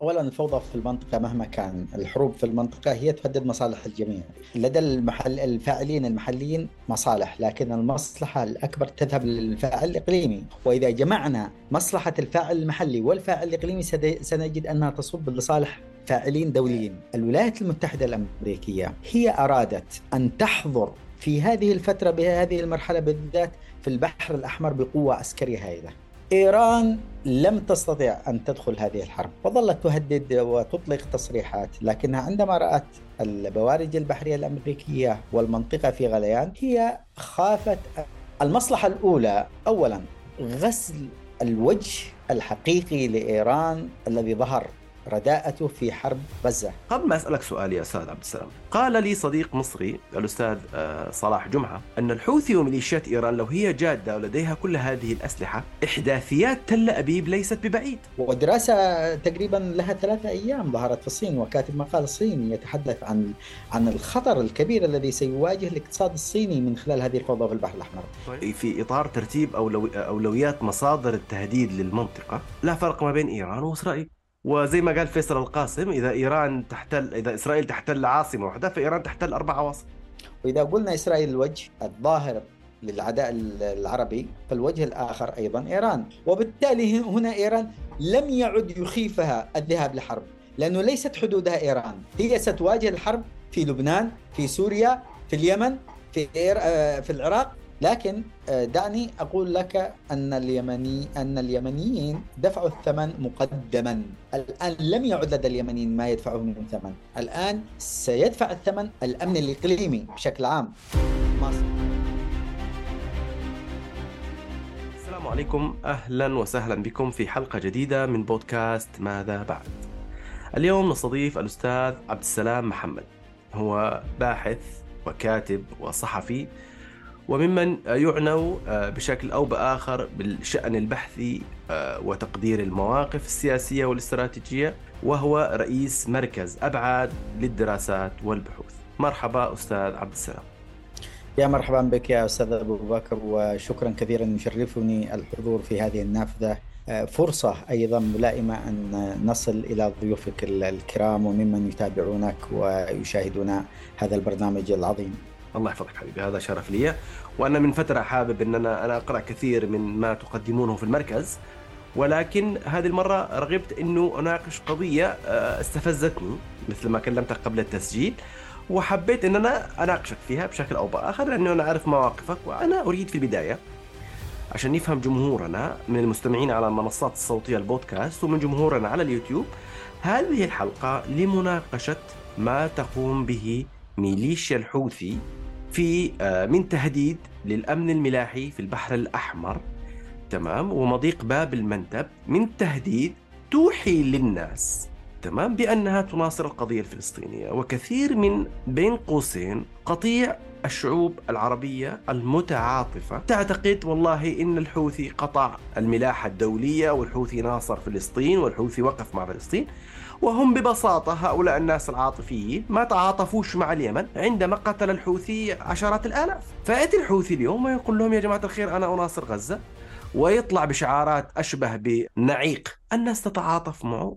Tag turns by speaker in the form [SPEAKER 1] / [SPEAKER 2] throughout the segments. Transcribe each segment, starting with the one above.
[SPEAKER 1] أولا الفوضى في المنطقة مهما كان الحروب في المنطقة هي تهدد مصالح الجميع. لدى الفاعلين المحليين مصالح، لكن المصلحة الأكبر تذهب للفاعل الإقليمي. وإذا جمعنا مصلحة الفاعل المحلي والفاعل الإقليمي سنجد أنها تصب لصالح فاعلين دوليين. الولايات المتحدة الأمريكية هي أرادت أن تحظر في هذه الفترة بهذه المرحلة بالذات في البحر الأحمر بقوة عسكرية هائلة. إيران لم تستطع أن تدخل هذه الحرب وظلت تهدد وتطلق تصريحات، لكنها عندما رأت البوارج البحرية الأمريكية والمنطقة في غليان هي خافت. المصلحة الأولى أولا غسل الوجه الحقيقي لإيران الذي ظهر رداءته في حرب غزة.
[SPEAKER 2] قبل ما أسألك سؤال يا أستاذ عبد السلام، قال لي صديق مصري الأستاذ صلاح جمعة أن الحوثي وميليشيات إيران لو هي جادة ولديها كل هذه الأسلحة، إحداثيات تل أبيب ليست ببعيد.
[SPEAKER 1] ودراسة تقريبا لها 3 أيام ظهرت في الصين، وكاتب مقال صيني يتحدث عن الخطر الكبير الذي سيواجه الاقتصاد الصيني من خلال هذه الفوضى في البحر الأحمر.
[SPEAKER 2] في إطار ترتيب أولويات مصادر التهديد للمنطقة، لا فرق ما بين إيران وإسرائيل. وزي ما قال فيصل القاسم، إذا إسرائيل تحتل عاصمة واحدة فإيران تحتل 4 عواصم.
[SPEAKER 1] وإذا قلنا إسرائيل الوجه الظاهر للعداء العربي، فالوجه الآخر أيضا إيران. وبالتالي هنا إيران لم يعد يخيفها الذهاب لحرب، لأنه ليست حدودها إيران. هي ستواجه الحرب في لبنان، في سوريا، في اليمن، في العراق. لكن دعني أقول لك أن اليمنيين دفعوا الثمن مقدما. الآن لم يعد لدى اليمنيين ما يدفعه من ثمن، الآن سيدفع الثمن الأمن الإقليمي بشكل عام. مصر.
[SPEAKER 2] السلام عليكم، أهلا وسهلا بكم في حلقة جديدة من بودكاست ماذا بعد. اليوم نستضيف الأستاذ عبد السلام محمد، هو باحث وكاتب وصحفي، وممن يعنوا بشكل أو بآخر بالشأن البحثي وتقدير المواقف السياسية والاستراتيجية، وهو رئيس مركز أبعاد للدراسات والبحوث. مرحبا أستاذ عبد السلام.
[SPEAKER 1] يا مرحبا بك يا أستاذ أبو بكر، وشكرا كثيرا، يشرفني الحضور في هذه النافذة. فرصة أيضا ملائمة أن نصل إلى ضيوفك الكرام وممن يتابعونك ويشاهدون هذا البرنامج العظيم.
[SPEAKER 2] الله يحفظك حبيبي، هذا شرف لي. وأنا من فترة حابب أن أنا أقرأ كثير من ما تقدمونه في المركز، ولكن هذه المرة رغبت أنه أناقش قضية استفزتني مثل ما كلمتك قبل التسجيل، وحبيت أن أنا أناقشك فيها بشكل أو بآخر، لأنه أنا أعرف مواقفك. وأنا أريد في البداية، عشان يفهم جمهورنا من المستمعين على المنصات الصوتية البودكاست ومن جمهورنا على اليوتيوب، هذه الحلقة لمناقشة ما تقوم به ميليشيا الحوثي في من تهديد للأمن الملاحي في البحر الأحمر، تمام، ومضيق باب المندب، من تهديد توحي للناس، تمام، بأنها تناصر القضية الفلسطينية، وكثير من بين قوسين قطيع الشعوب العربية المتعاطفة تعتقد والله إن الحوثي قطع الملاحة الدولية، والحوثي ناصر فلسطين، والحوثي وقف مع فلسطين. وهم ببساطة هؤلاء الناس العاطفيين ما تعاطفوش مع اليمن عندما قتل الحوثي عشرات الآلاف. فأتي الحوثي اليوم ويقول لهم يا جماعة الخير أنا أناصر غزة، ويطلع بشعارات أشبه بنعيق. الناس تتعاطف معه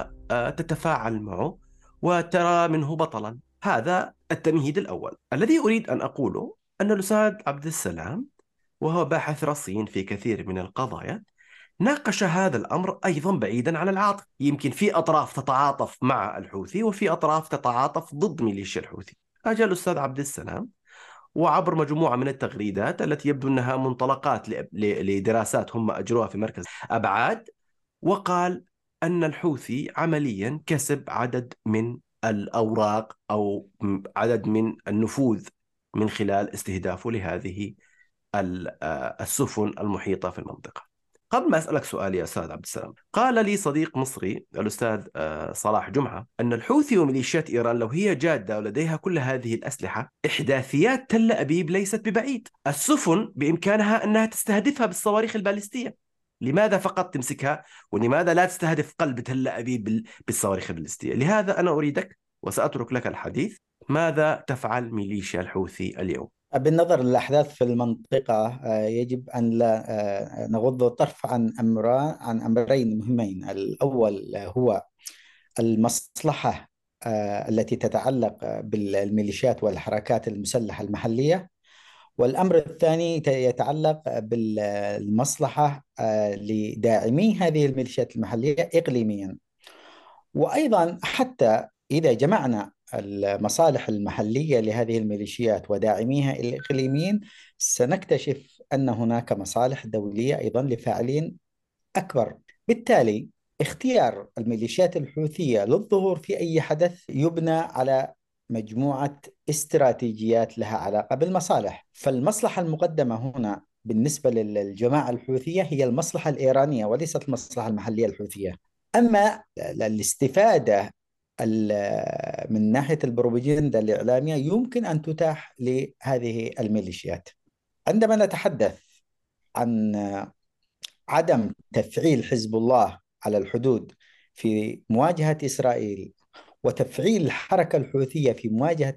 [SPEAKER 2] وتتفاعل معه وترى منه بطلا. هذا التمهيد الأول. الذي أريد أن أقوله أن الأستاذ عبد السلام، وهو باحث رصين في كثير من القضايا، ناقش هذا الأمر أيضا بعيدا عن العاطفة. يمكن في أطراف تتعاطف مع الحوثي وفي أطراف تتعاطف ضد ميليشيا الحوثي. أجل الأستاذ عبد السلام وعبر مجموعة من التغريدات التي يبدو أنها منطلقات لدراسات هم أجروها في مركز أبعاد، وقال أن الحوثي عمليا كسب عدد من الأوراق أو عدد من النفوذ من خلال استهدافه لهذه السفن المحيطة في المنطقة. قبل ما أسألك سؤال يا أستاذ عبد السلام، قال لي صديق مصري الأستاذ صلاح جمعة أن الحوثي وميليشيات إيران لو هي جادة ولديها كل هذه الأسلحة، إحداثيات تل أبيب ليست ببعيد. السفن بإمكانها أنها تستهدفها بالصواريخ البالستية، لماذا فقط تمسكها ولماذا لا تستهدف قلب تل أبيب بالصواريخ البالستية؟ لهذا أنا أريدك، وسأترك لك الحديث، ماذا تفعل ميليشيا الحوثي اليوم؟
[SPEAKER 1] بالنظر للأحداث في المنطقة يجب أن لا نغض الطرف عن أمرين مهمين. الأول هو المصلحة التي تتعلق بالميليشيات والحركات المسلحة المحلية، والأمر الثاني يتعلق بالمصلحة لداعمي هذه الميليشيات المحلية إقليميا. وأيضا حتى إذا جمعنا المصالح المحلية لهذه الميليشيات وداعميها الإقليميين، سنكتشف أن هناك مصالح دولية أيضا لفاعلين أكبر. بالتالي اختيار الميليشيات الحوثية للظهور في أي حدث يبنى على مجموعة استراتيجيات لها علاقة بالمصالح. فالمصلحة المقدمة هنا بالنسبة للجماعة الحوثية هي المصلحة الإيرانية وليست المصلحة المحلية الحوثية. أما الاستفادة من ناحية البروباغندا الإعلامية يمكن أن تتاح لهذه الميليشيات. عندما نتحدث عن عدم تفعيل حزب الله على الحدود في مواجهة إسرائيل، وتفعيل الحركة الحوثية في مواجهة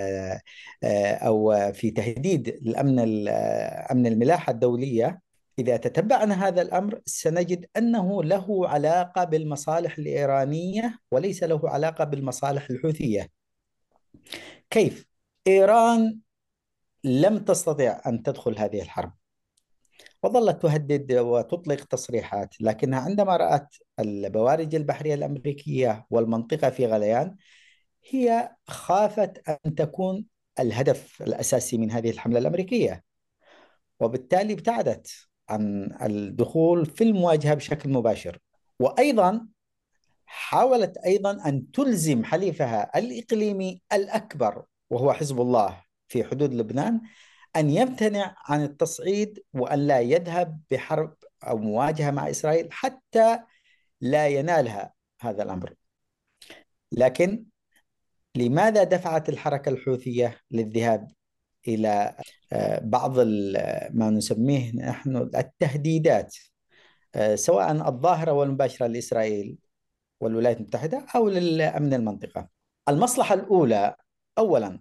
[SPEAKER 1] أو في تهديد الأمن أمن الملاحة الدولية، إذا تتبعنا هذا الأمر سنجد أنه له علاقة بالمصالح الإيرانية وليس له علاقة بالمصالح الحوثية. كيف؟ إيران لم تستطع أن تدخل هذه الحرب وظلت تهدد وتطلق تصريحات، لكنها عندما رأت البوارج البحرية الأمريكية والمنطقة في غليان، هي خافت أن تكون الهدف الأساسي من هذه الحملة الأمريكية، وبالتالي ابتعدت عن الدخول في المواجهة بشكل مباشر. وأيضا حاولت أيضا أن تلزم حليفها الإقليمي الأكبر وهو حزب الله في حدود لبنان أن يمتنع عن التصعيد وأن لا يذهب بحرب أو مواجهة مع إسرائيل حتى لا ينالها هذا الأمر. لكن لماذا دفعت الحركة الحوثية للذهاب إلى بعض ما نسميه نحن التهديدات، سواء الظاهرة والمباشرة لإسرائيل والولايات المتحدة أو للأمن المنطقة؟ المصلحة الأولى أولا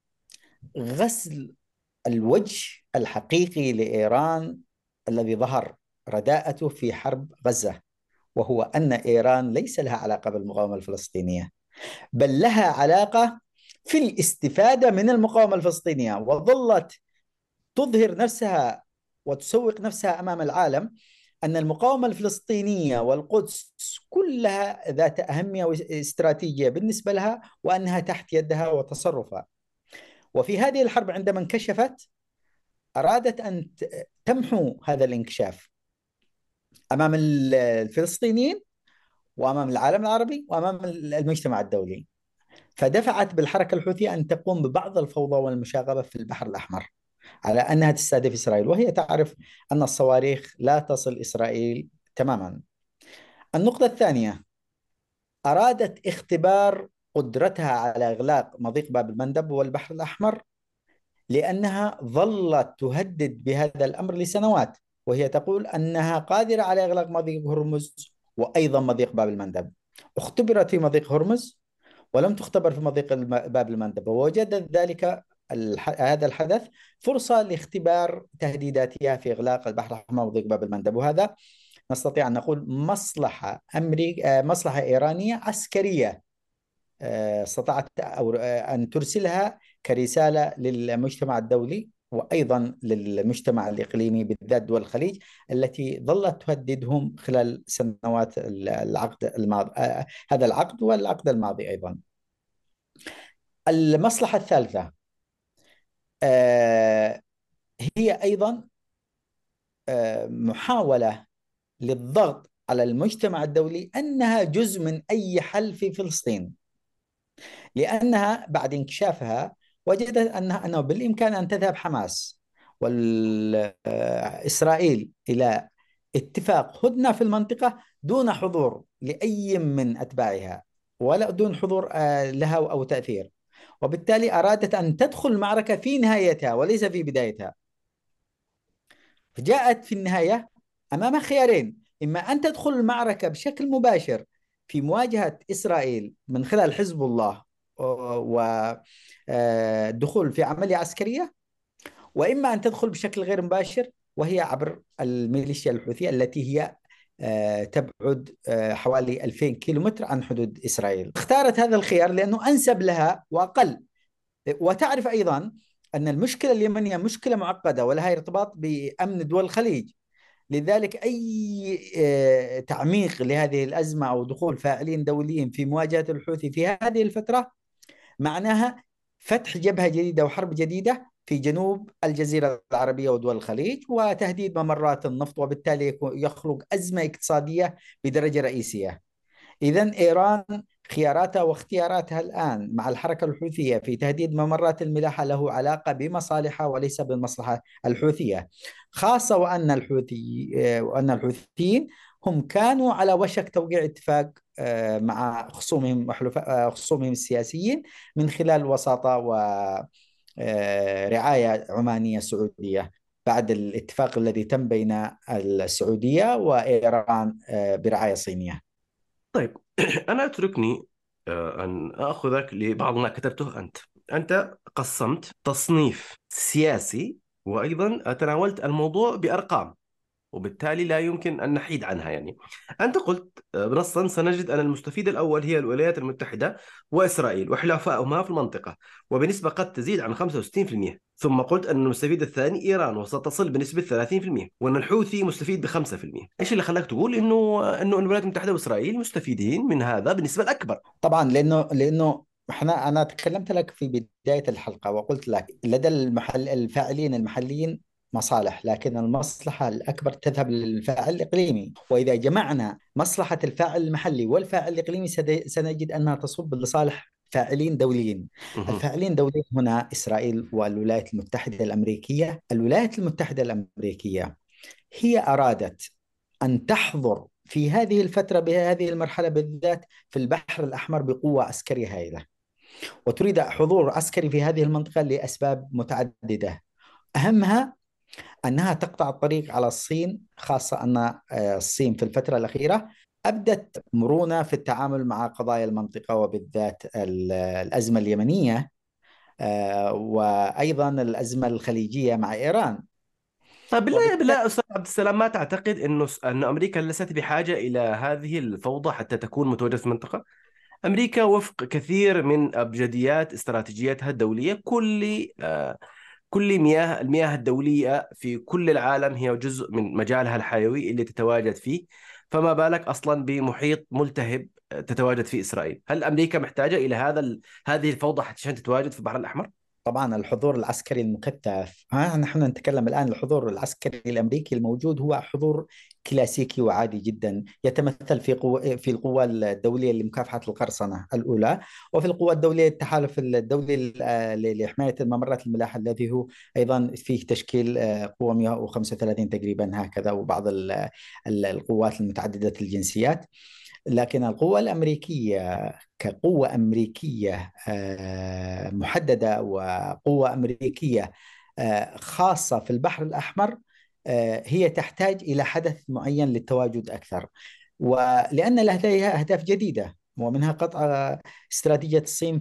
[SPEAKER 1] غسل الوجه الحقيقي لإيران الذي ظهر رداءته في حرب غزة، وهو أن إيران ليس لها علاقة بالمقاومة الفلسطينية، بل لها علاقة في الاستفادة من المقاومة الفلسطينية، وظلت تظهر نفسها وتسوق نفسها أمام العالم أن المقاومة الفلسطينية والقدس كلها ذات أهمية واستراتيجية بالنسبة لها، وأنها تحت يدها وتصرفها. وفي هذه الحرب عندما انكشفت أرادت أن تمحو هذا الانكشاف أمام الفلسطينيين وأمام العالم العربي وأمام المجتمع الدولي، فدفعت بالحركة الحوثية أن تقوم ببعض الفوضى والمشاغبة في البحر الأحمر على أنها تستهدف إسرائيل، وهي تعرف أن الصواريخ لا تصل إسرائيل تماما. النقطة الثانية، أرادت اختبار قدرتها على إغلاق مضيق باب المندب والبحر الأحمر، لأنها ظلت تهدد بهذا الأمر لسنوات، وهي تقول أنها قادرة على إغلاق مضيق هرمز وأيضا مضيق باب المندب. اختبرت في مضيق هرمز ولم تختبر في مضيق باب المندب، ووجدت ذلك هذا الحدث فرصة لاختبار تهديداتها في إغلاق البحر الأحمر ومضيق باب المندب. وهذا نستطيع أن نقول مصلحة مصلحة إيرانية عسكرية استطاعت أن ترسلها كرسالة للمجتمع الدولي وأيضا للمجتمع الإقليمي بالذات دول الخليج التي ظلت تهددهم خلال سنوات العقد الماضي، هذا العقد والعقد الماضي أيضا. المصلحة الثالثة هي أيضا محاولة للضغط على المجتمع الدولي أنها جزء من أي حل في فلسطين، لأنها بعد انكشافها وجدت أنه بالإمكان أن تذهب حماس وإسرائيل إلى اتفاق هدنة في المنطقة دون حضور لأي من أتباعها ولا دون حضور لها أو تأثير، وبالتالي أرادت أن تدخل المعركة في نهايتها وليس في بدايتها. فجاءت في النهاية أمام خيارين: إما أن تدخل المعركة بشكل مباشر في مواجهة إسرائيل من خلال حزب الله والدخول في عملية عسكرية، وإما أن تدخل بشكل غير مباشر وهي عبر الميليشيا الحوثية التي هي تبعد حوالي 2000 كيلومتر عن حدود إسرائيل. اختارت هذا الخيار لأنه أنسب لها وأقل. وتعرف أيضا أن المشكلة اليمنية مشكلة معقدة ولها ارتباط بأمن دول الخليج. لذلك أي تعميق لهذه الأزمة أو دخول فاعلين دوليين في مواجهة الحوثي في هذه الفترة معناها فتح جبهة جديدة وحرب جديدة في جنوب الجزيرة العربية ودول الخليج، وتهديد ممرات النفط، وبالتالي يخلق أزمة اقتصادية بدرجة رئيسية. إذن إيران خياراتها واختياراتها الآن مع الحركة الحوثية في تهديد ممرات الملاحة له علاقة بمصالحها وليس بالمصلحة الحوثية، خاصة وأن الحوثيين هم كانوا على وشك توقيع اتفاق مع خصومهم السياسيين من خلال وساطة ورعاية عمانية سعودية بعد الاتفاق الذي تم بين السعودية وإيران برعاية صينية.
[SPEAKER 2] طيب أنا أتركني أن أخذك لبعض ما كتبته أنت. أنت قسمت تصنيف سياسي، وأيضا تناولت الموضوع بأرقام، وبالتالي لا يمكن أن نحيد عنها. يعني أنت قلت بنصا: سنجد أن المستفيد الأول هي الولايات المتحدة وإسرائيل وحلفائهما في المنطقة وبنسبة قد تزيد عن 65%. ثم قلت أن المستفيد الثاني إيران وستصل بنسبة 30%، وأن الحوثي مستفيد ب 5%. إيش اللي خلاك تقول إنه الولايات المتحدة وإسرائيل مستفيدين من هذا بالنسبة الأكبر؟
[SPEAKER 1] طبعا لانه انا تكلمت لك في بدايه الحلقه وقلت لك لدى الفاعلين المحليين مصالح، لكن المصلحه الاكبر تذهب للفاعل الاقليمي. واذا جمعنا مصلحه الفاعل المحلي والفاعل الاقليمي سنجد انها تصب لصالح فاعلين دوليين.
[SPEAKER 2] مهم.
[SPEAKER 1] الفاعلين الدوليين هنا اسرائيل والولايات المتحده الامريكيه. الولايات المتحده الامريكيه هي ارادت أن تحضر في هذه الفترة بهذه المرحلة بالذات في البحر الأحمر بقوة عسكرية هائلة، وتريد حضور عسكري في هذه المنطقة لأسباب متعددة. أهمها أنها تقطع الطريق على الصين، خاصة أن الصين في الفترة الأخيرة أبدت مرونة في التعامل مع قضايا المنطقة وبالذات الأزمة اليمنية، وأيضا الأزمة الخليجية مع إيران.
[SPEAKER 2] طيب بالله
[SPEAKER 1] وبالتالي
[SPEAKER 2] بالله أستاذ عبد السلام، ما تعتقد أن أمريكا ليست بحاجة إلى هذه الفوضى حتى تكون متواجدة في المنطقة؟ أمريكا وفق كثير من أبجديات استراتيجيتها الدولية، كل المياه الدولية في كل العالم هي جزء من مجالها الحيوي اللي تتواجد فيه، فما بالك أصلا بمحيط ملتهب تتواجد فيه إسرائيل؟ هل أمريكا محتاجة إلى هذه الفوضى عشان تتواجد في البحر الأحمر؟
[SPEAKER 1] طبعا الحضور العسكري المكثف، نحن نتكلم الآن الحضور العسكري الأمريكي الموجود هو حضور كلاسيكي وعادي جدا، يتمثل في القوى الدولية لمكافحة القرصنة الأولى، وفي القوى الدولية التحالف الدولي لحماية ممرات الملاحة الذي هو أيضا فيه تشكيل قوة 135 تقريبا هكذا، وبعض القوات المتعددة الجنسيات. لكن القوة الأمريكية كقوة أمريكية محددة وقوة أمريكية خاصة في البحر الأحمر، هي تحتاج إلى حدث معين للتواجد أكثر، ولأن لديها أهداف جديدة ومنها قطع استراتيجية الصين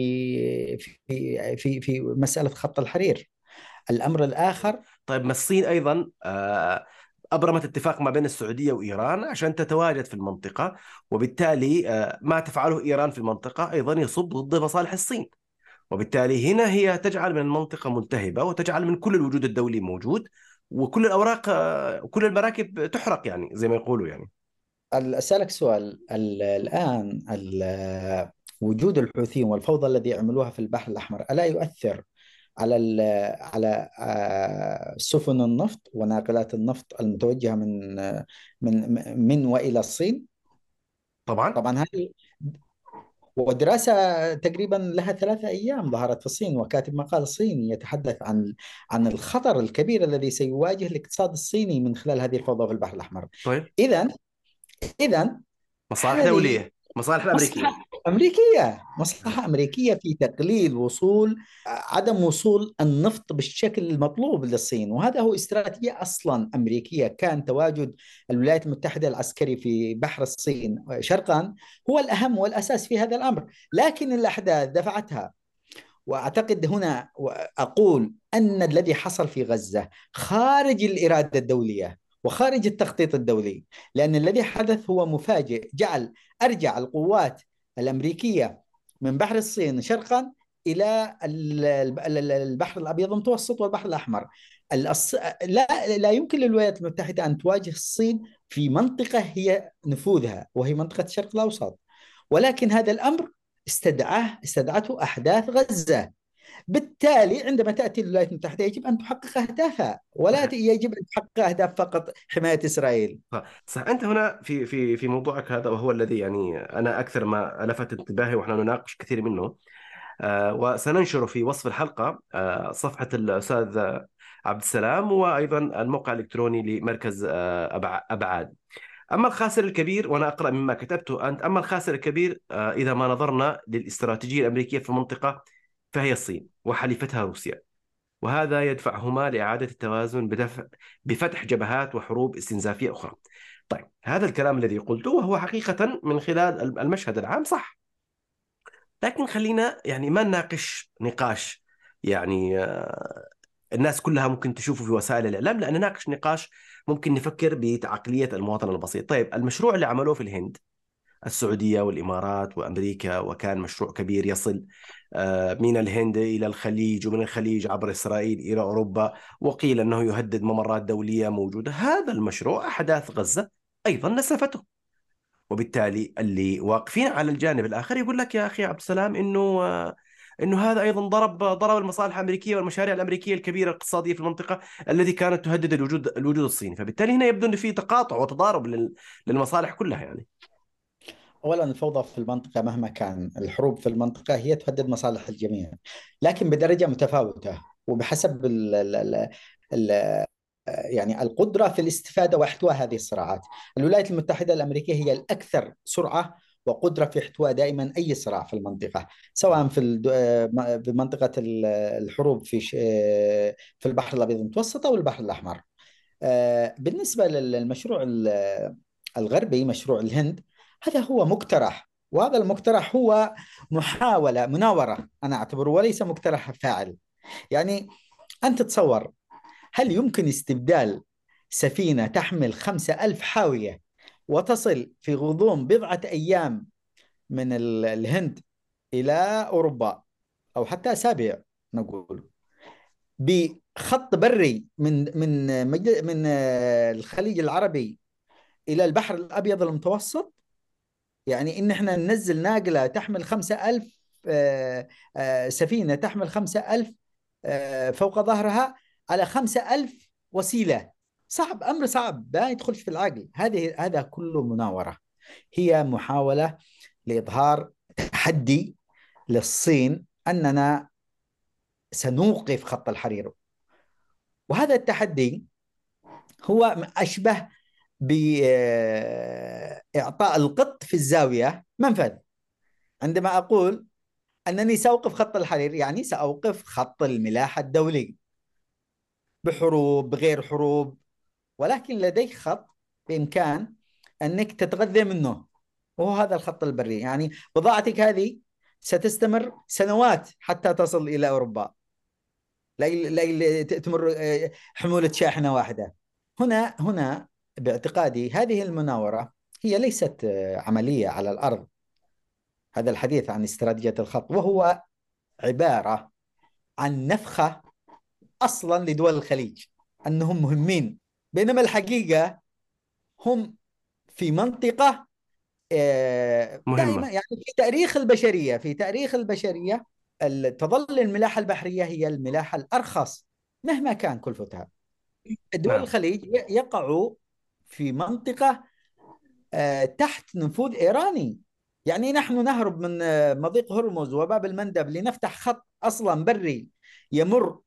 [SPEAKER 1] في مسألة خط الحرير. الأمر الآخر،
[SPEAKER 2] طيب ما الصين أيضا أبرمت اتفاق ما بين السعودية وإيران عشان تتواجد في المنطقة، وبالتالي ما تفعله إيران في المنطقة أيضا يصب ضد مصالح الصين، وبالتالي هنا هي تجعل من المنطقة ملتهبة وتجعل من كل الوجود الدولي موجود، وكل الأوراق كل المراكب تحرق، يعني زي ما يقولوا يعني.
[SPEAKER 1] أسألك سؤال. الآن وجود الحوثيين والفوضى الذي يعملوها في البحر الأحمر ألا يؤثر على على سفن النفط وناقلات النفط المتوجهة من وإلى الصين؟
[SPEAKER 2] طبعا.
[SPEAKER 1] طبعا هذه ودراسة تقريبا لها 3 أيام ظهرت في الصين، وكاتب مقال صيني يتحدث عن الخطر الكبير الذي سيواجه الاقتصاد الصيني من خلال هذه الفوضى في البحر الأحمر.
[SPEAKER 2] طيب
[SPEAKER 1] إذا إذا
[SPEAKER 2] مصالح
[SPEAKER 1] هذه
[SPEAKER 2] دولية، مصالح الأمريكية.
[SPEAKER 1] مصلحة أمريكية في تقليل عدم وصول النفط بالشكل المطلوب للصين، وهذا هو استراتيجية أصلا أمريكية. كان تواجد الولايات المتحدة العسكري في بحر الصين شرقا هو الأهم والأساس في هذا الأمر، لكن الأحداث دفعتها. وأعتقد هنا وأقول أن الذي حصل في غزة خارج الإرادة الدولية، وخارج التخطيط الدولي، لأن الذي حدث هو مفاجئ، أرجع القوات الأمريكية من بحر الصين شرقا إلى البحر الأبيض المتوسط والبحر الأحمر. لا يمكن للولايات المتحدة أن تواجه الصين في منطقة هي نفوذها، وهي منطقة الشرق الأوسط. ولكن هذا الأمر استدعته أحداث غزة. بالتالي عندما تأتي الولايات المتحدة يجب أن تحقق أهدافها، ولا يجب أن تحقق أهداف فقط حماية إسرائيل.
[SPEAKER 2] صح. أنت هنا في موضوعك هذا، وهو الذي يعني أنا أكثر ما لفت انتباهي ونحن نناقش كثير منه. وسننشر في وصف الحلقة صفحة الأستاذ عبد السلام، وأيضا الموقع الإلكتروني لمركز أبعاد. أما الخاسر الكبير، وأنا أقرأ مما كتبته أنت، أما الخاسر الكبير إذا ما نظرنا للاستراتيجية الأمريكية في المنطقة فهي الصين وحليفتها روسيا، وهذا يدفعهما لإعادة التوازن بفتح جبهات وحروب استنزافية أخرى. طيب، هذا الكلام الذي قلته وهو حقيقة من خلال المشهد العام صح، لكن خلينا يعني ما نناقش نقاش يعني الناس كلها ممكن تشوفه في وسائل الإعلام، لأن نناقش نقاش ممكن نفكر بعقلية المواطن البسيط. طيب، المشروع اللي عملوه في الهند السعودية والإمارات وأمريكا، وكان مشروع كبير يصل من الهند إلى الخليج، ومن الخليج عبر إسرائيل إلى أوروبا، وقيل أنه يهدد ممرات دولية موجودة. هذا المشروع أحداث غزة أيضا نسفته، وبالتالي اللي واقفين على الجانب الآخر يقول لك يا أخي عبد السلام إنه هذا أيضا ضرب المصالح الأمريكية والمشاريع الأمريكية الكبيرة الاقتصادية في المنطقة التي كانت تهدد الوجود الصيني. فبالتالي هنا يبدو أن في تقاطع وتضارب للمصالح كلها يعني.
[SPEAKER 1] أولا، الفوضى في المنطقة مهما كان، الحروب في المنطقة هي تهدد مصالح الجميع، لكن بدرجة متفاوتة وبحسب ال يعني القدرة في الاستفادة واحتواء هذه الصراعات. الولايات المتحدة الأمريكية هي الأكثر سرعة وقدرة في احتواء دائما أي صراع في المنطقة، سواء في منطقة الحروب في البحر الأبيض المتوسط أو البحر الأحمر. بالنسبة للمشروع الغربي، مشروع الهند، هذا هو مقترح، وهذا المقترح هو مناورة أنا أعتبره، وليس مقترح فاعل. يعني أنت تتصور، هل يمكن استبدال سفينة تحمل 5,000 حاوية وتصل في غضون بضعة أيام من الهند إلى أوروبا، أو حتى أسابيع نقول، بخط بري من الخليج العربي إلى البحر الأبيض المتوسط؟ يعني إن إحنا ننزل ناقلة تحمل 5,000، سفينة تحمل 5,000 فوق ظهرها على 5,000 وسيلة. صعب، أمر صعب لا يدخلش في العقل. هذا كله مناورة، هي محاولة لإظهار تحدي للصين أننا سنوقف خط الحرير. وهذا التحدي هو أشبه بإعطاء القط في الزاوية منفذ. عندما أقول أنني سأوقف خط الحرير، يعني سأوقف خط الملاحة الدولي بحروب بغير حروب، ولكن لديك خط بإمكان أنك تتغذى منه، وهو هذا الخط البري. يعني بضاعتك هذه ستستمر سنوات حتى تصل إلى أوروبا، لا تمر حمولة شاحنة واحدة. هنا باعتقادي هذه المناورة هي ليست عملية على الأرض. هذا الحديث عن استراتيجية الخط وهو عبارة عن نفخة أصلا لدول الخليج أنهم مهمين، بينما الحقيقة هم في منطقة دائما،
[SPEAKER 2] مهمة.
[SPEAKER 1] يعني في تاريخ البشرية تظل الملاحة البحرية هي الملاحة الأرخص مهما كان كلفتها. دول
[SPEAKER 2] نعم.
[SPEAKER 1] الخليج يقعوا في منطقة تحت نفوذ إيراني. يعني نحن نهرب من مضيق هرمز وباب المندب لنفتح خط أصلا بري يمر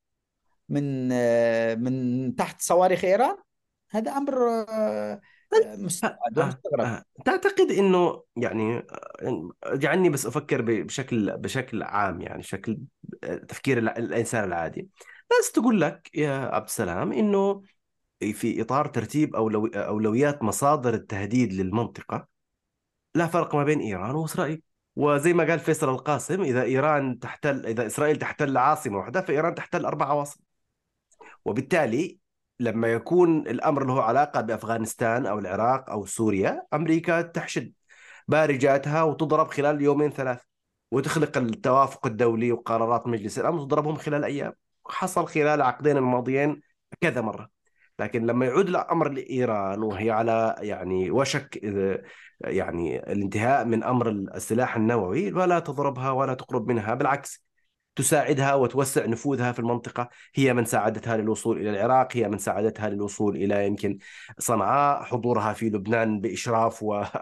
[SPEAKER 1] من تحت صواريخ إيران. هذا أمر مستبعد ومستغرب.
[SPEAKER 2] تعتقد انه يعني جعلني بس افكر بشكل عام، يعني شكل تفكير الانسان العادي. ناس تقول لك يا عبد السلام انه في اطار ترتيب اولويات مصادر التهديد للمنطقه لا فرق ما بين ايران واسرائيل. وزي ما قال فيصل القاسم، اذا اسرائيل تحتل عاصمه واحده فايران تحتل 4 عواصم. وبالتالي لما يكون الأمر له علاقة بأفغانستان أو العراق أو سوريا، أمريكا تحشد بارجاتها وتضرب خلال يومين ثلاث، وتخلق التوافق الدولي وقرارات مجلس الأمن وتضربهم خلال أيام. حصل خلال العقدين الماضيين كذا مرة. لكن لما يعود الأمر لإيران وهي على يعني وشك يعني الانتهاء من أمر السلاح النووي، ولا تضربها ولا تقرب منها، بالعكس تساعدها وتوسع نفوذها في المنطقة. هي من ساعدتها للوصول إلى العراق، هي من ساعدتها للوصول إلى يمكن صنعاء، حضورها في لبنان بإشراف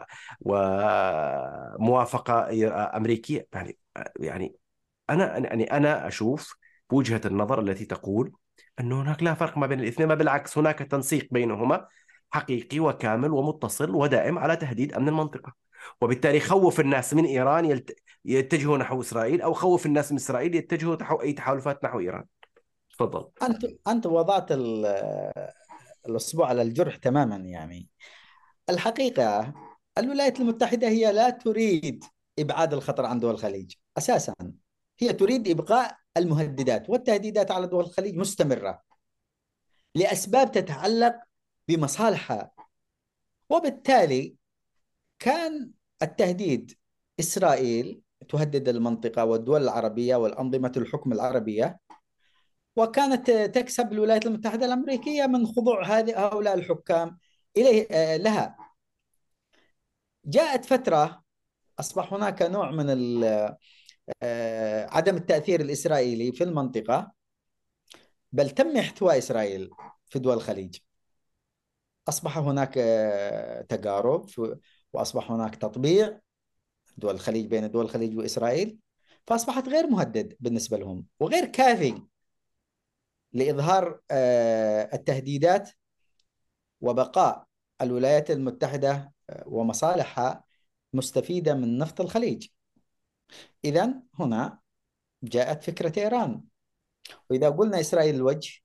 [SPEAKER 2] وموافقة أمريكية. يعني أنا أشوف بوجهة النظر التي تقول أن هناك لا فرق ما بين الاثنين، ما بالعكس هناك تنسيق بينهما حقيقي وكامل ومتصل ودائم على تهديد أمن المنطقة. وبالتالي خوف الناس من إيران يتجهوا نحو إسرائيل، أو خوف الناس من إسرائيل يتجهوا نحو أي تحالفات نحو إيران. تفضل.
[SPEAKER 1] أنت وضعت الأصبع على الجرح تماما. يعني الحقيقة الولايات المتحدة هي لا تريد إبعاد الخطر عن دول الخليج أساسا، هي تريد إبقاء المهددات والتهديدات على دول الخليج مستمرة لأسباب تتعلق بمصالحها. وبالتالي كان التهديد إسرائيل تهدد المنطقة والدول العربية والأنظمة الحكم العربية، وكانت تكسب الولايات المتحدة الأمريكية من خضوع هؤلاء الحكام إليه لها. جاءت فترة أصبح هناك نوع من عدم التأثير الإسرائيلي في المنطقة، بل تم احتواء إسرائيل في دول الخليج. أصبح هناك تقارب، وأصبح هناك تطبيع دول الخليج بين دول الخليج وإسرائيل، فأصبحت غير مهدد بالنسبة لهم وغير كافي لإظهار التهديدات وبقاء الولايات المتحدة ومصالحها مستفيدة من نفط الخليج. إذن هنا جاءت فكرة إيران. وإذا قلنا إسرائيل الوجه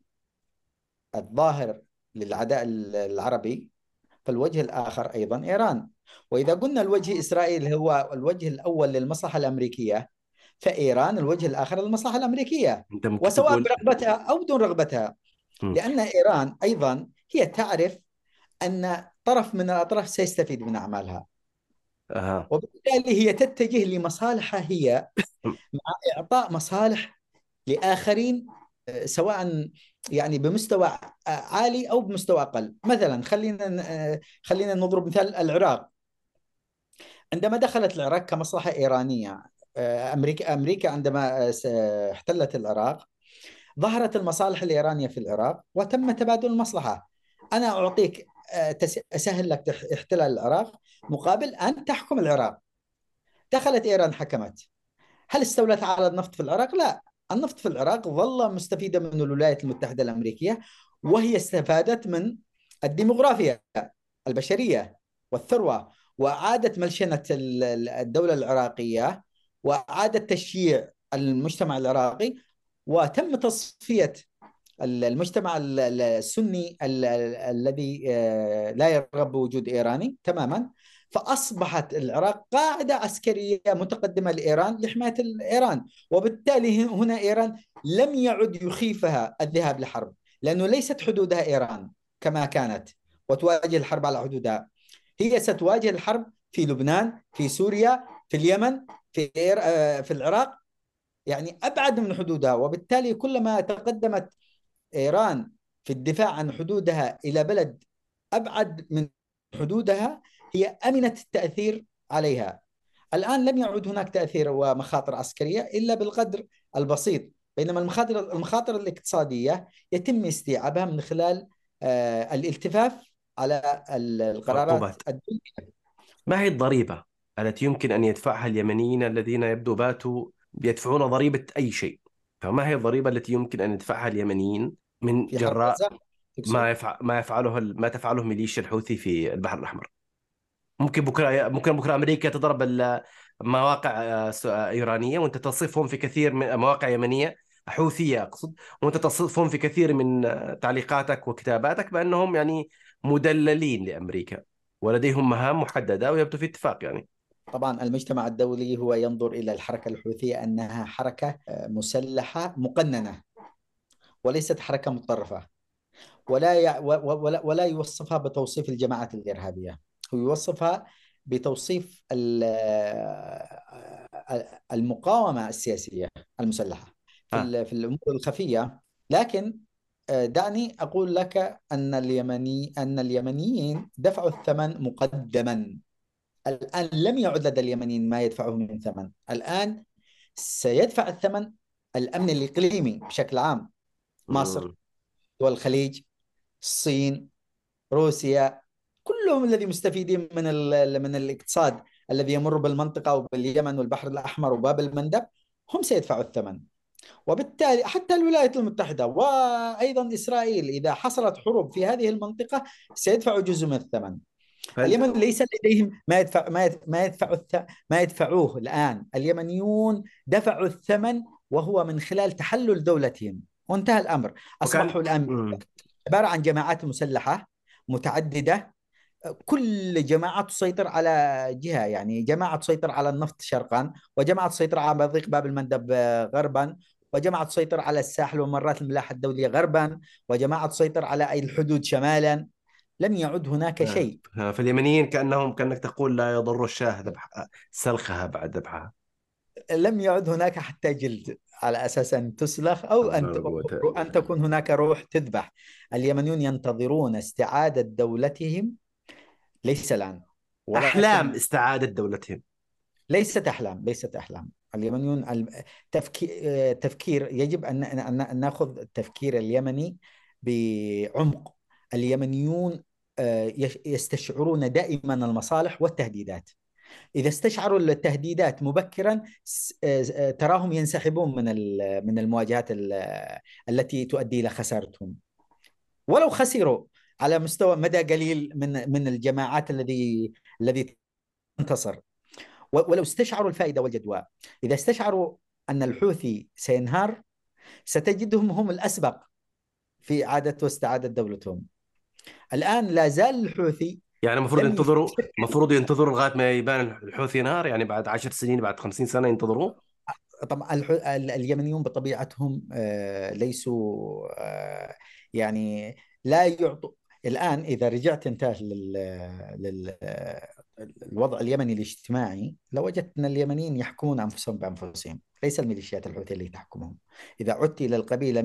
[SPEAKER 1] الظاهر للعداء العربي، فالوجه الآخر أيضا إيران. وإذا قلنا الوجه إسرائيل هو الوجه الأول للمصلحة الأمريكية، فإيران الوجه الآخر للمصلحة الأمريكية،
[SPEAKER 2] أنت ممكن
[SPEAKER 1] وسواء
[SPEAKER 2] تقول.
[SPEAKER 1] برغبتها أو بدون رغبتها.
[SPEAKER 2] م.
[SPEAKER 1] لأن إيران أيضا هي تعرف أن طرف من الأطراف سيستفيد من أعمالها،
[SPEAKER 2] أها.
[SPEAKER 1] وبالتالي هي تتجه لمصالحها هي، مع إعطاء مصالح لآخرين، سواء يعني بمستوى عالي أو بمستوى أقل. مثلا خلينا نضرب مثال العراق. عندما دخلت العراق كمصلحة إيرانية، أمريكا عندما احتلت العراق ظهرت المصالح الإيرانية في العراق وتم تبادل المصلحة. أنا أعطيك أسهل لك احتلال العراق مقابل أن تحكم العراق. دخلت إيران حكمت، هل استولت على النفط في العراق؟ لا، النفط في العراق ظل مستفيدا من الولايات المتحدة الأمريكية، وهي استفادت من الديمغرافيا البشرية والثروة، وأعادت ملشنة الدولة العراقية، وأعادت تشييع المجتمع العراقي، وتم تصفية المجتمع السني الذي لا يرغب بوجود إيراني تماما. فأصبحت العراق قاعدة عسكرية متقدمة لإيران لحماية إيران. وبالتالي هنا إيران لم يعد يخيفها الذهاب لحرب، لأنه ليست حدودها إيران كما كانت وتواجه الحرب على حدودها. هي ستواجه الحرب في لبنان، في سوريا، في اليمن، في العراق، يعني أبعد من حدودها. وبالتالي كلما تقدمت إيران في الدفاع عن حدودها إلى بلد أبعد من حدودها، هي أمنت التأثير عليها. الآن لم يعد هناك تأثير ومخاطر عسكرية إلا بالقدر البسيط، بينما المخاطر الاقتصادية يتم استيعابها من خلال الالتفاف على القرارات
[SPEAKER 2] عقوبات.
[SPEAKER 1] الدولية.
[SPEAKER 2] ما هي الضريبة التي يمكن أن يدفعها اليمنيين الذين يبدو باتوا يدفعون ضريبة أي شيء؟ فما هي الضريبة التي يمكن أن يدفعها اليمنيين من
[SPEAKER 1] في حرب
[SPEAKER 2] جراء
[SPEAKER 1] غزة تقصد؟
[SPEAKER 2] ما تفعله ميليشيا الحوثي في البحر الأحمر؟ ممكن بكرة أمريكا تضرب مواقع إيرانية، وأنت تصفهم في كثير من مواقع يمنية حوثية أقصد، وأنت تصفهم في كثير من تعليقاتك وكتاباتك بأنهم يعني مدللين لأمريكا، ولديهم مهام محددة ويبدو في اتفاق يعني.
[SPEAKER 1] طبعا المجتمع الدولي هو ينظر إلى الحركة الحوثية أنها حركة مسلحة مقننة وليست حركة متطرفة. ولا يوصفها بتوصيف الجماعات الإرهابية. هو يوصفها بتوصيف المقاومة السياسية المسلحة
[SPEAKER 2] ها.
[SPEAKER 1] في الأمور الخفية. لكن دعني أقول لك أن اليمنيين دفعوا الثمن مقدما. الآن لم يعد لدى اليمنيين ما يدفعه من ثمن. الآن سيدفع الثمن الأمن الإقليمي بشكل عام. مصر،
[SPEAKER 2] مم.
[SPEAKER 1] دول الخليج، الصين، روسيا، كلهم الذي مستفيدين من الاقتصاد الذي يمر بالمنطقة وباليمن والبحر الأحمر وباب المندب، هم سيدفعوا الثمن. وبالتالي حتى الولايات المتحدة وأيضا إسرائيل إذا حصلت حروب في هذه المنطقة سيدفعوا جزء من الثمن.
[SPEAKER 2] فانت
[SPEAKER 1] اليمن ليس لديهم ما يدفعوه الآن. اليمنيون دفعوا الثمن وهو من خلال تحلل دولتهم، وانتهى الأمر.
[SPEAKER 2] وكان
[SPEAKER 1] أصبحوا الآن
[SPEAKER 2] مم.
[SPEAKER 1] عبارة عن جماعات مسلحة متعددة، كل جماعة تسيطر على جهة. يعني جماعة تسيطر على النفط شرقا، وجماعة تسيطر على مضيق باب المندب غربا، وجماعة تسيطر على الساحل وممرات الملاحة الدولية غربا، وجماعة تسيطر على أي الحدود شمالا. لم يعد هناك شيء.
[SPEAKER 2] فاليمنيين كأنك تقول لا يضر الشاه ذبح سلخها بعد ذبحها.
[SPEAKER 1] لم يعد هناك حتى جلد على أساس أن تسلخ أو
[SPEAKER 2] حول ولا قوة.
[SPEAKER 1] أن تكون هناك روح تذبح. اليمنيون ينتظرون استعادة دولتهم، ليس الآن
[SPEAKER 2] أحلام
[SPEAKER 1] ولكن.
[SPEAKER 2] استعادة دولتهم.
[SPEAKER 1] ليست أحلام، ليست أحلام. اليمنيون تفكير يجب أن نأخذ التفكير اليمني بعمق. اليمنيون يستشعرون دائما المصالح والتهديدات. إذا استشعروا التهديدات مبكرا تراهم ينسحبون من المواجهات التي تؤدي إلى خسارتهم، ولو خسروا على مستوى مدى قليل من الجماعات الذي تنتصر. ولو استشعروا الفائدة والجدوى، إذا استشعروا أن الحوثي سينهار ستجدهم هم الأسبق في إعادة واستعادة دولتهم. الآن لا زال الحوثي
[SPEAKER 2] يعني المفروض
[SPEAKER 1] لم
[SPEAKER 2] ينتظروا
[SPEAKER 1] يفكر.
[SPEAKER 2] المفروض ينتظروا لغاية ما يبان الحوثي نار، يعني بعد 10 سنين، بعد 50 سنة ينتظروا.
[SPEAKER 1] طبعا اليمنيون بطبيعتهم ليسوا يعني لا يعطوا. الآن إذا رجعت انت للوضع اليمني الاجتماعي لوجدت أن اليمنيين يحكمون أنفسهم بأنفسهم، ليس الميليشيات الحوثية اللي تحكمهم. إذا عدت إلى القبيلة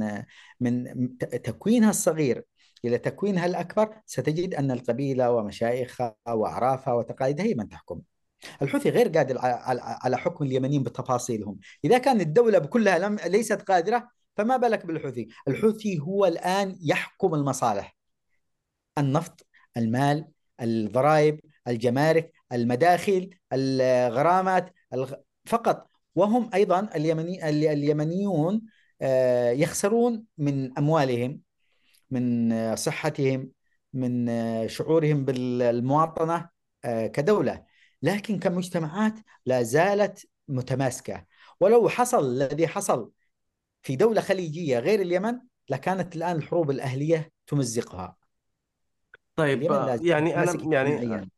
[SPEAKER 1] من تكوينها الصغير إلى تكوينها الأكبر ستجد أن القبيلة ومشايخها وأعرافها وتقاليدها هي من تحكم. الحوثي غير قادر على حكم اليمنيين بتفاصيلهم. إذا كانت الدولة بكلها ليست قادرة، فما بالك بالحوثي. الحوثي هو الآن يحكم المصالح، النفط، المال، الضرائب، الجمارك، المداخل، الغرامات فقط. وهم أيضا اليمنيون يخسرون من أموالهم، من صحتهم، من شعورهم بالمواطنة كدولة. لكن كمجتمعات لا زالت متماسكة. ولو حصل الذي حصل في دولة خليجية غير اليمن لكانت الآن الحروب الأهلية تمزقها.
[SPEAKER 2] طيب
[SPEAKER 1] اليمن لا زال
[SPEAKER 2] يعني
[SPEAKER 1] متماسك
[SPEAKER 2] أنا يعني
[SPEAKER 1] اجتماعيا.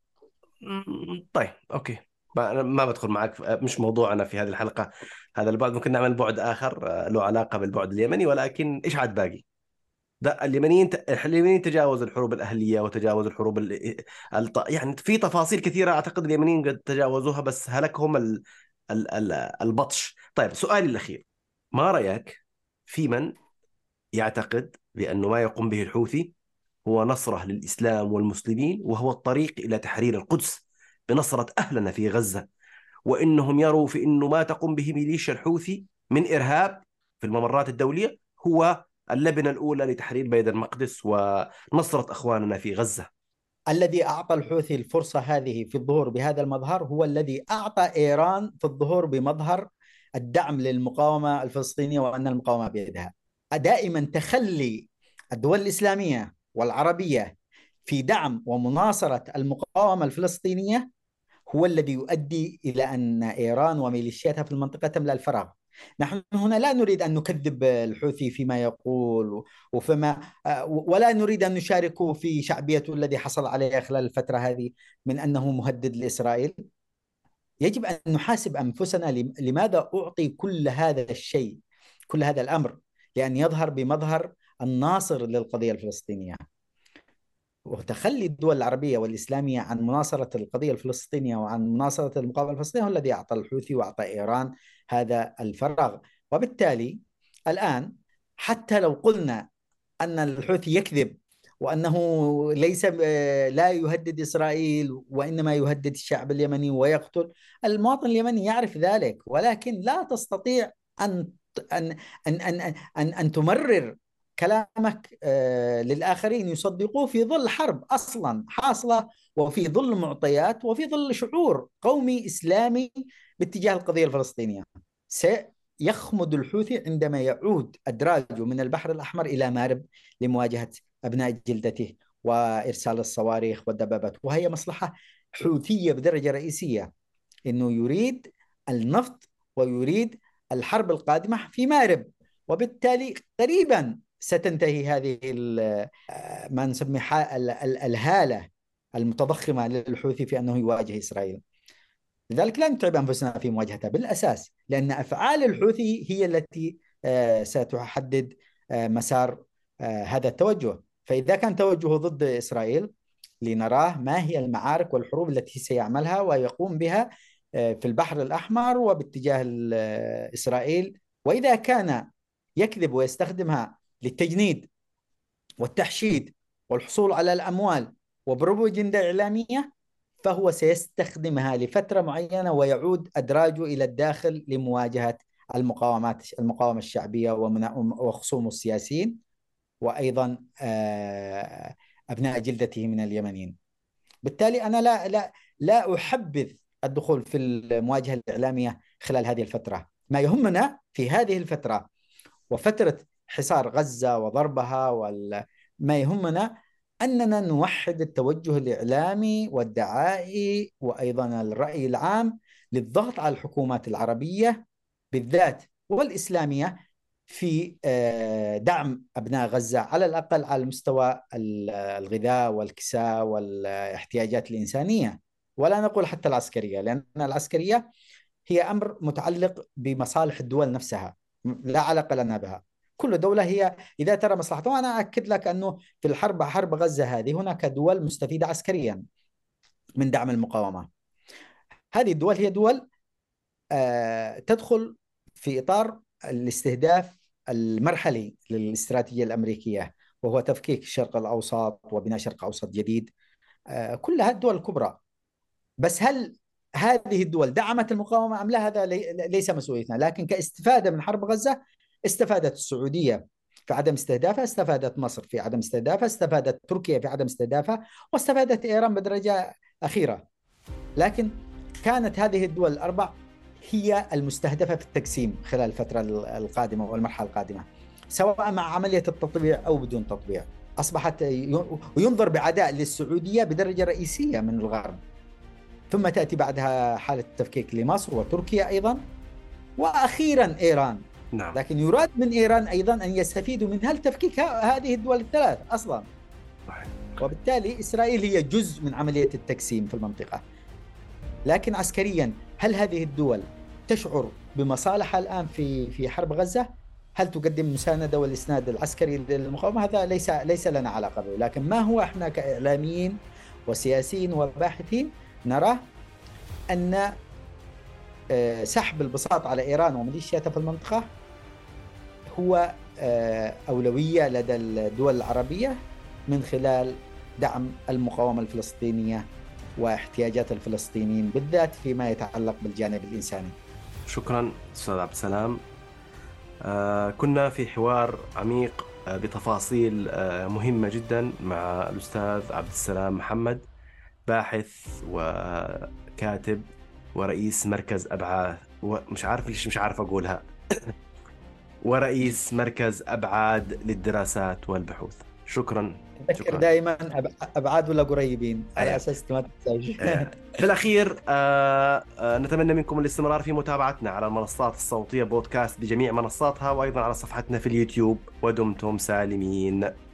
[SPEAKER 2] طيب أوكي. أنا ما بدخل معك مش موضوعنا في هذه الحلقة. هذا البعد ممكن نعمل بعد آخر له علاقة بالبعد اليمني، ولكن إيش عاد باقي؟ ده اليمنيين تجاوزوا الحروب الأهلية وتجاوزوا الحروب يعني في تفاصيل كثيرة أعتقد اليمنيين قد تجاوزوها، بس هلكهم البطش. طيب سؤالي الأخير، ما رأيك في من يعتقد بأنه ما يقوم به الحوثي هو نصرة للإسلام والمسلمين، وهو الطريق إلى تحرير القدس بنصرة أهلنا في غزة، وإنهم يروا في أنه ما تقوم به ميليشيا الحوثي من إرهاب في الممرات الدولية هو اللبنة الأولى لتحرير بيت المقدس ونصرة أخواننا في غزة؟
[SPEAKER 1] الذي أعطى الحوثي الفرصة هذه في الظهور بهذا المظهر هو الذي أعطى إيران في الظهور بمظهر الدعم للمقاومة الفلسطينية وأن المقاومة بيدها. دائما تخلي الدول الإسلامية والعربية في دعم ومناصرة المقاومة الفلسطينية هو الذي يؤدي إلى أن إيران وميليشياتها في المنطقة تملأ الفراغ. نحن هنا لا نريد أن نكذب الحوثي فيما يقول وفيما ولا نريد أن نشاركه في شعبيته الذي حصل عليها خلال الفترة هذه من أنه مهدد لإسرائيل. يجب أن نحاسب أنفسنا لماذا أعطي كل هذا الشيء، كل هذا الأمر، لأن يظهر بمظهر الناصر للقضية الفلسطينية. وتخلي الدول العربية والإسلامية عن مناصرة القضية الفلسطينية وعن مناصرة المقاومة الفلسطينية هو الذي أعطى الحوثي وأعطى إيران هذا الفراغ. وبالتالي الآن حتى لو قلنا أن الحوثي يكذب وأنه ليس لا يهدد إسرائيل وإنما يهدد الشعب اليمني ويقتل، المواطن اليمني يعرف ذلك، ولكن لا تستطيع أن أن أن تمرر كلامك للآخرين يصدقوه في ظل حرب أصلا حاصلة، وفي ظل معطيات، وفي ظل شعور قومي إسلامي باتجاه القضية الفلسطينية. سيخمد الحوثي عندما يعود أدراجه من البحر الأحمر إلى مارب لمواجهة أبناء جلدته وإرسال الصواريخ والدبابات، وهي مصلحة حوثية بدرجة رئيسية، أنه يريد النفط ويريد الحرب القادمة في مارب. وبالتالي قريبا ستنتهي هذه ما نسمي الهالة المتضخمة للحوثي في أنه يواجه إسرائيل. لذلك لا نتعب أنفسنا في مواجهتها بالأساس، لأن أفعال الحوثي هي التي ستحدد مسار هذا التوجه. فإذا كان توجهه ضد إسرائيل، لنراه ما هي المعارك والحروب التي سيعملها ويقوم بها في البحر الأحمر وباتجاه إسرائيل. وإذا كان يكذب ويستخدمها للتجنيد والتحشيد والحصول على الأموال وبروباغندا إعلامية، فهو سيستخدمها لفترة معينة ويعود أدراجه إلى الداخل لمواجهة المقاومة الشعبية وخصومه السياسيين، وأيضا أبناء جلدته من اليمنيين. بالتالي أنا لا أحبذ الدخول في المواجهة الإعلامية خلال هذه الفترة. ما يهمنا في هذه الفترة وفترة حصار غزة وضربها ما يهمنا أننا نوحد التوجه الإعلامي والدعائي وأيضا الرأي العام للضغط على الحكومات العربية بالذات والإسلامية في دعم أبناء غزة، على الأقل على مستوى الغذاء والكساء والاحتياجات الإنسانية، ولا نقول حتى العسكرية، لأن العسكرية هي أمر متعلق بمصالح الدول نفسها، لا علاقة لنا بها. كل دولة هي إذا ترى مصلحتها. وأنا أكد لك أنه في حرب غزة هذه هناك دول مستفيدة عسكريا من دعم المقاومة. هذه الدول هي دول تدخل في إطار الاستهداف المرحلي للاستراتيجية الأمريكية، وهو تفكيك الشرق الأوسط وبناء شرق أوسط جديد. كلها الدول الكبرى. بس هل هذه الدول دعمت المقاومة أم لا؟ هذا ليس مسؤوليتنا. لكن كاستفادة من حرب غزة، استفادت السعودية في عدم استهدافها، استفادت مصر في عدم استهدافها، استفادت تركيا في عدم استهدافها، واستفادت إيران بدرجة أخيرة. لكن كانت هذه الدول الأربع هي المستهدفة في التقسيم خلال الفترة القادمة والمرحلة القادمة، سواء مع عملية التطبيع أو بدون تطبيع. أصبحت ينظر بعداء للسعودية بدرجة رئيسية من الغرب، ثم تأتي بعدها حالة التفكيك لمصر وتركيا أيضا، وأخيرا إيران.
[SPEAKER 2] نعم.
[SPEAKER 1] لكن يراد من إيران أيضا أن يستفيدوا من التفكيك هذه الدول الثلاث أصلا. وبالتالي إسرائيل هي جزء من عملية التقسيم في المنطقة. لكن عسكريا هل هذه الدول تشعر بمصالحها الآن في حرب غزة؟ هل تقدم مساندة والإسناد العسكري للمقاومة؟ هذا ليس لنا علاقة به. لكن ما هو إحنا كإعلاميين وسياسيين وباحثين نرى أن سحب البساط على إيران وميليشياتها في المنطقة هو أولوية لدى الدول العربية من خلال دعم المقاومة الفلسطينية واحتياجات الفلسطينيين بالذات فيما يتعلق بالجانب الإنساني.
[SPEAKER 2] شكرا أستاذ عبد السلام. كنا في حوار عميق بتفاصيل مهمة جدا مع الأستاذ عبد السلام محمد، باحث وكاتب ورئيس مركز أبعاد، مش عارف ليش مش عارف أقولها ورئيس مركز أبعاد للدراسات والبحوث. شكرا.
[SPEAKER 1] تذكر دائما أبعاد ولا قريبين على أساس ما تنساش.
[SPEAKER 2] في الأخير نتمنى منكم الاستمرار في متابعتنا على المنصات الصوتية بودكاست بجميع منصاتها، وأيضا على صفحتنا في اليوتيوب. ودمتم سالمين.